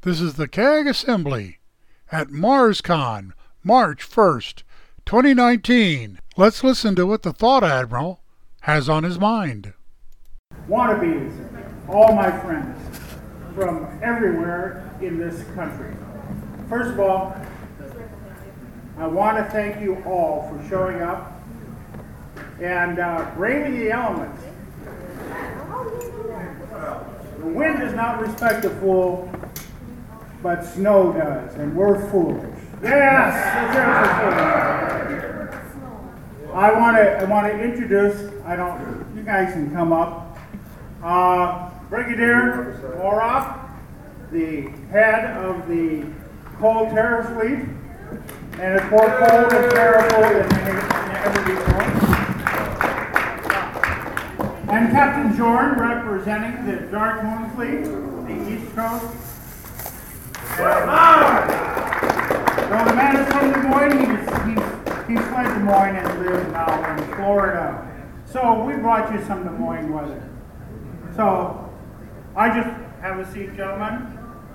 This is the CAG Assembly at MarsCon, March 1st, 2019. Let's listen to what the Thought Admiral has on his mind. Wannabes, all my friends from everywhere in this country. First of all, I want to thank you all for showing up and braving the elements. The wind does not respect a fool, but snow does, and we're foolish. Yes, I want to introduce. You guys can come up. Brigadier Moroff, the head of the Cold Terror Fleet, and it's more cold and terrible than ever before. And Captain Jorn, representing the Dark Moon Fleet, the East Coast. So the man is from Des Moines. He's fled Des Moines and lives now in Florida. So we brought you some Des Moines weather. So I just have a seat, gentlemen.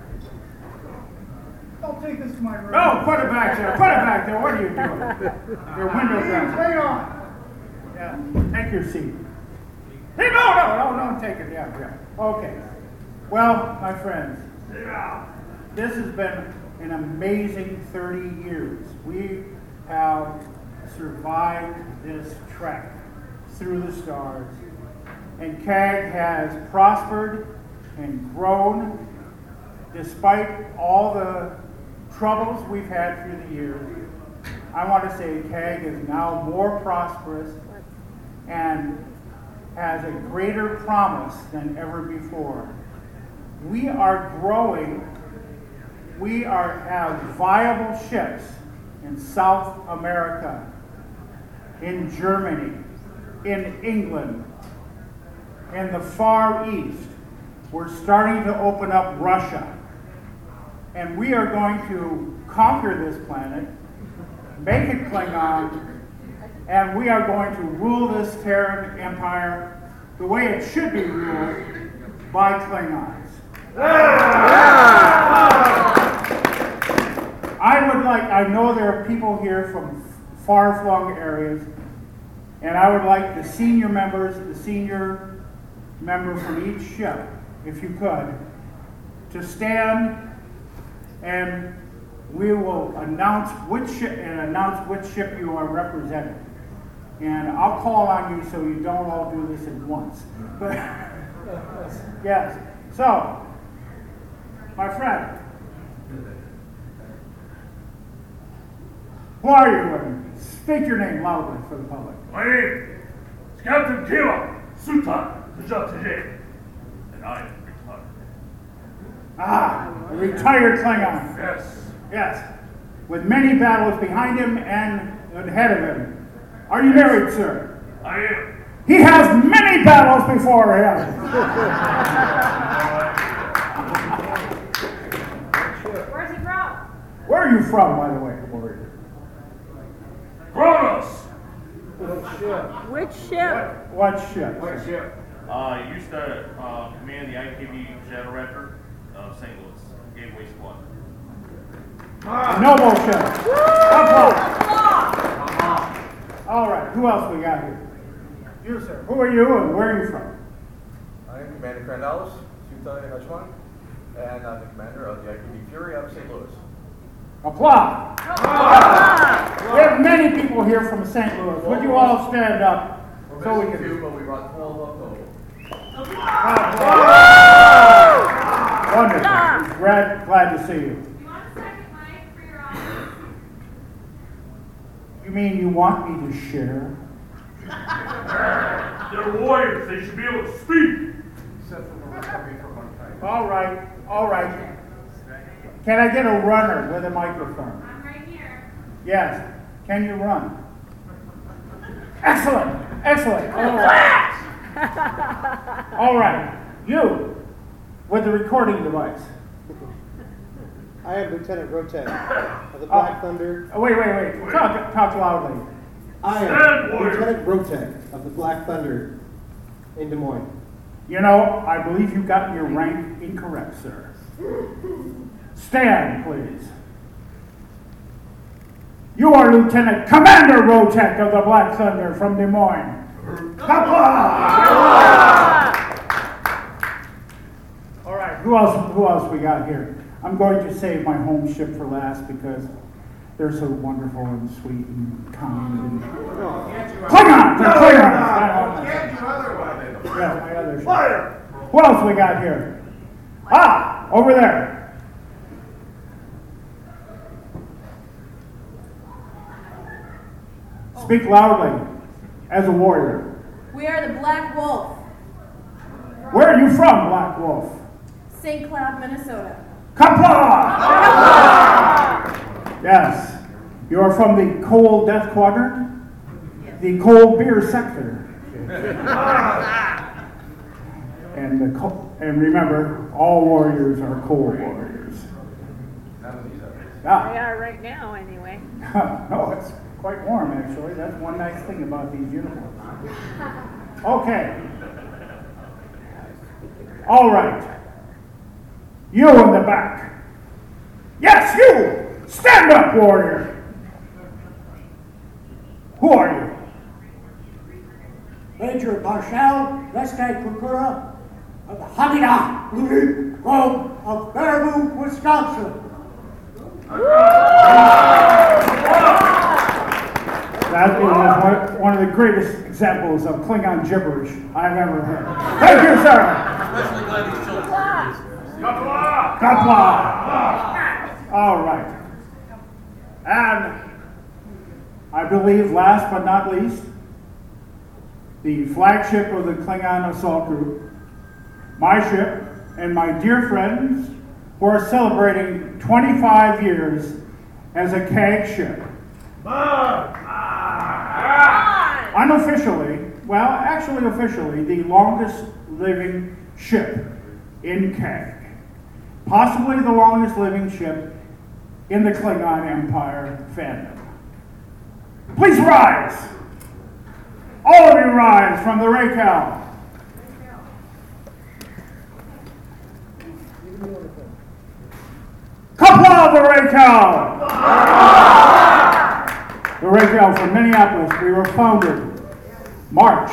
Don't take this to my room. No, put it back there. Put it back there. What are you doing? Your windows down. Hang on. Yeah, take your seat. Hey, no, don't take it. Yeah. Okay. Well, my friends, this has been an amazing 30 years. We have survived this trek through the stars, and CAG has prospered and grown despite all the troubles we've had through the years. I want to say CAG is now more prosperous and has a greater promise than ever before. We are growing. We have viable ships in South America, in Germany, in England, in the Far East. We're starting to open up Russia. And we are going to conquer this planet, make it Klingon, and we are going to rule this Terran Empire the way it should be ruled by Klingons. I know there are people here from far-flung areas, and I would like the senior member from each ship, if you could, to stand, and we will announce which ship you are representing. And I'll call on you so you don't all do this at once. But yes. So, my friend, who are you? Speak your name loudly for the public. My name is Captain Kila Sultan Tejatije, and I am retired. A retired Klingon. Yes. With many battles behind him and ahead of him. Are you married, sir? I am. He has many battles before him. Where's he from? Where are you from, by the way? Kronos! Which ship? What ship? I used to command the IKB Shadow Raptor of St. Louis, Gateway Squad. Noble ship. Applause. All right, who else we got here? You, sir. Who are you and where are you from? I am Commander Crandallus, Sultan Hachman, and I'm the commander of the IKB Fury out of St. Louis. Applause. We have many people here from St. Louis. Would you all stand up so we can... Two, but we brought 12 up total. Wonderful. Glad to see you. You want a second mic for your audience? You mean you want me to share? They're warriors. They should be able to speak. All right. Can I get a runner with a microphone? I'm right here. Yes. Can you run? Excellent. All right. You, with the recording device. I am Lieutenant Rotek of the Black Thunder. Wait. Talk loudly. I am Lieutenant Rotek of the Black Thunder in Des Moines. You know, I believe you got your rank incorrect, sir. Stand, please. You are Lieutenant Commander Rotek of the Black Thunder from Des Moines. All right, who else we got here? I'm going to save my home ship for last because they're so wonderful and sweet and kind. And Klingons! They're Klingons! Can't do otherwise. Yeah, my other ship. Who else we got here? Ah, over there. Speak loudly, as a warrior. We are the Black Wolf, Where are you from, Black Wolf? St. Cloud, Minnesota. Kapla! Yes. You are from the cold death quadrant? The cold beer sector. And remember, all warriors are cold warriors. We Yeah. are right now, anyway. No, it's quite warm, actually. That's one nice thing about these uniforms. Okay. All right. You in the back. Yes, you! Stand up, warrior! Who are you? Major Marshal Lestat Kukura of the Hamida Blue Grove of Baraboo, Wisconsin. That is one of the greatest examples of Klingon gibberish I've ever heard. Thank you, sir! Especially glad these children. Kapla! All right. And I believe, last but not least, the flagship of the Klingon assault group, my ship, and my dear friends who are celebrating 25 years as a CAG ship. Unofficially, well, actually officially, the longest living ship in CAG. Possibly the longest living ship in the Klingon Empire fandom. Please rise! All of you rise from the Rakel. Kapla of the Rakel! The Rakel from Minneapolis. We were founded March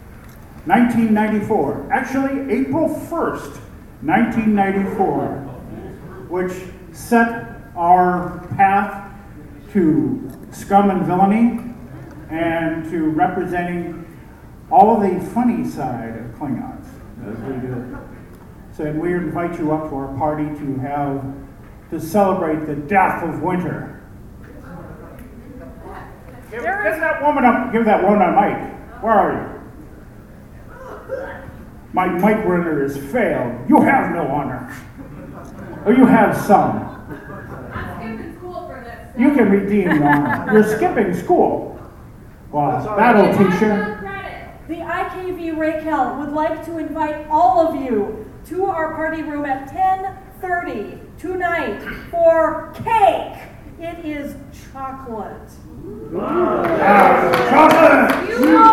1994. Actually, April 1st, 1994, which set our path to scum and villainy and to representing all of the funny side of Klingons as we do. So we invite you up to our party to celebrate the death of winter. Give that woman a mic. Where are you? My mic runner has failed. You have no honor. Or you have some. I'm skipping school for this. You can redeem your honor. You're skipping school. Well, that'll teach you. The IKV Raquel would like to invite all of you to our party room at 10:30 tonight for cake. It is chocolate. Chocolate!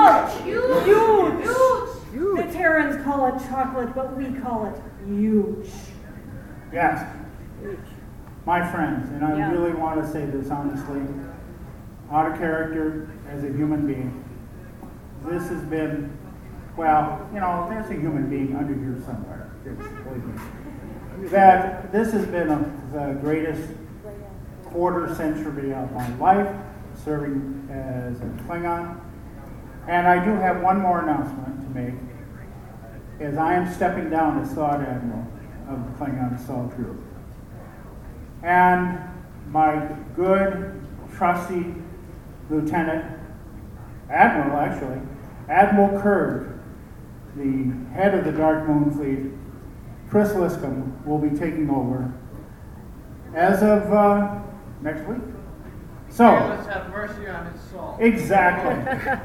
Huge. The Terrans call it chocolate, but we call it huge. Yes. My friends, and I Yeah. really want to say this honestly, out of character as a human being, this has been, well, there's a human being under here somewhere. Believe me. That this has been the greatest quarter century of my life, serving as a Klingon. And I do have one more announcement to make, as I am stepping down as Thought Admiral of the Klingon Assault Group. And my good, trusty Lieutenant, Admiral actually, Admiral Kurg, the head of the Dark Moon Fleet, Chris Liscombe, will be taking over as of next week. So, let's have mercy on his soul. exactly.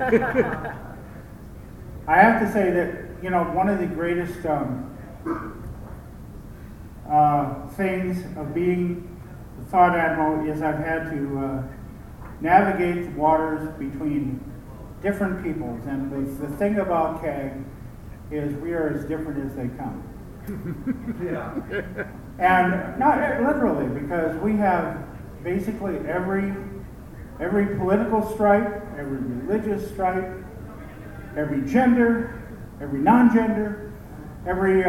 I have to say that, one of the greatest things of being the Thought Admiral is I've had to navigate the waters between different peoples. And the thing about CAG is we are as different as they come. Yeah. And not literally, because we have basically every political stripe, every religious stripe, every gender, every non-gender, every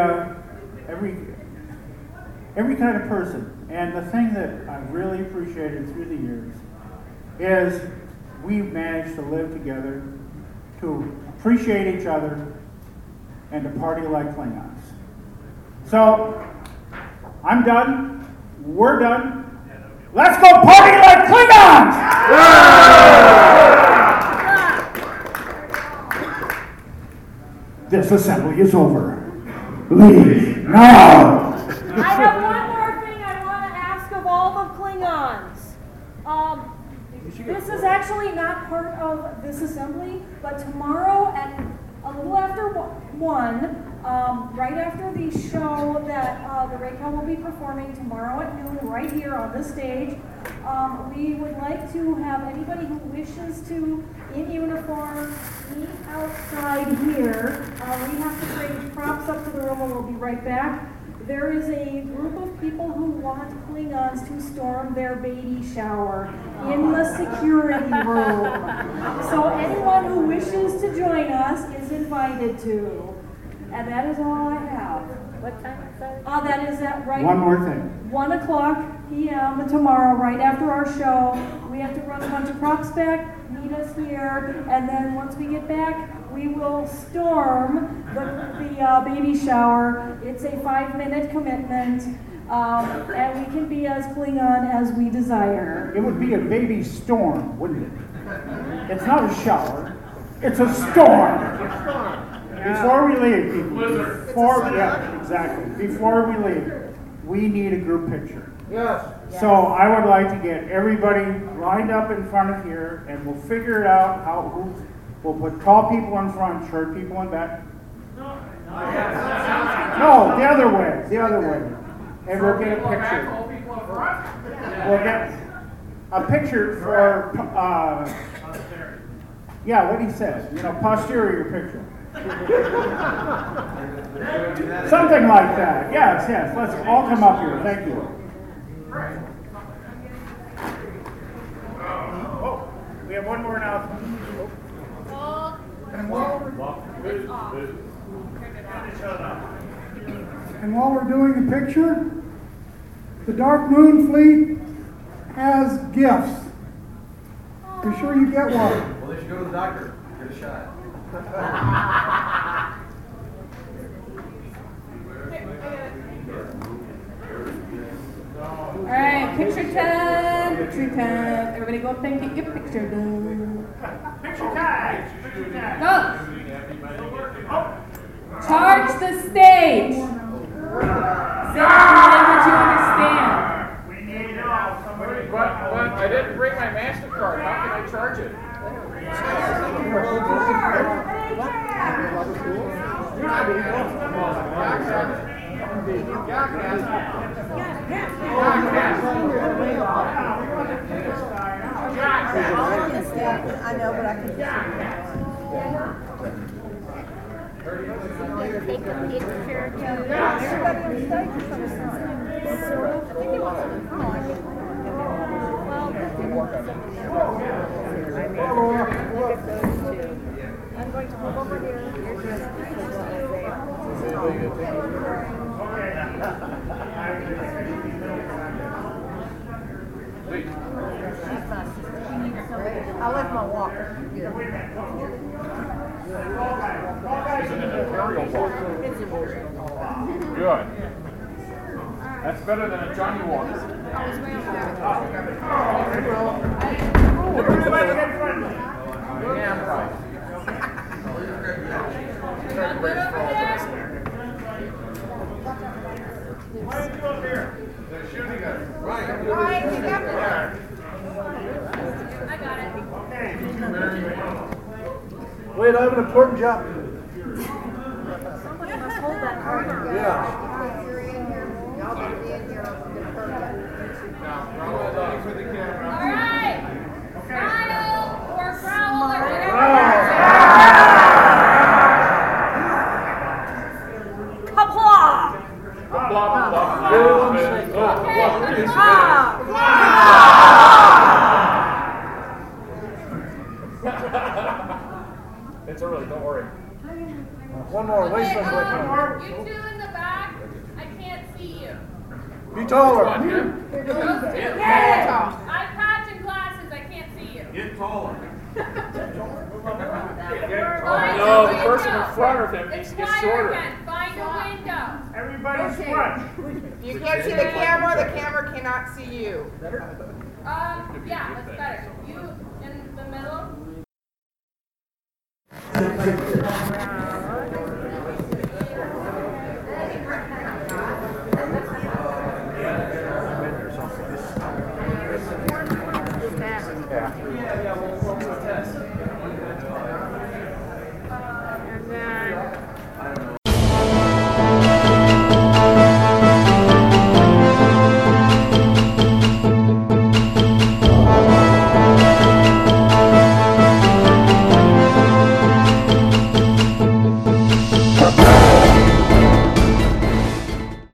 kind of person. And the thing that I've really appreciated through the years is we've managed to live together, to appreciate each other, and to party like Klingons. So, I'm done. We're done. Let's go party like Klingons! This assembly is over. Leave now! I have one more thing I want to ask of all the Klingons. This is actually not part of this assembly, but tomorrow at a little after 1, right after the show that the Raycal will be performing tomorrow at noon right here on this stage, we would like to have anybody who wishes to, in uniform, meet outside here. We have to bring props up to the room and we'll be right back. There is a group of people who want Klingons to storm their baby shower in the security room. So anyone who wishes to join us is invited to. And that is all I have. What time is that? That is at right. One more thing. 1:00 p.m. tomorrow, right after our show. We have to run a bunch of props back, meet us here, and then once we get back, we will storm the baby shower. It's a 5-minute commitment, and we can be as Klingon as we desire. It would be a baby storm, wouldn't it? It's not a shower. It's a storm. Before we leave, people. Exactly. Before we leave, we need a group picture. Yes. So I would like to get everybody lined up in front of here, and we'll figure it out we'll put tall people in front, short people in back. No, the other way. And we'll get a picture. We'll get a picture for, what he says, posterior picture. Something like that. Yes. Let's all come up here. Thank you. Oh, we have one more announcement. And while we're doing the picture, the Dark Moon Fleet has gifts. Be sure you get one. Well, they should go to the doctor. Get a shot. All right, picture time. Everybody go up there and get your picture done. Picture time. Go. Charge the stage. Say it in the language you understand. We need to know somebody. But I didn't bring my MasterCard. How can I charge it? I know, but I can take a picture. Everybody on stage is on the side. I'm going to move over here. I left my walker. Good. That's better than a Johnny Walker. Yeah, right. Why don't you go up here? They're shooting us. Right, you got it. I got it. Okay. Very good. Wait, I have an important job to do. Somebody must hold that card. Yeah. You're in here. Y'all better be in here. All right. Smile or growl or whatever. Kapla! It's early, don't worry. One more, wait for You two in the back, I can't see you. Be taller. I'm patching glasses, I can't see you. Get taller. No, the person in front of him needs to get shorter. Find a window. Everybody scrunch. You can't see the camera cannot see you. Yeah, that's better. You in the middle. Yeah.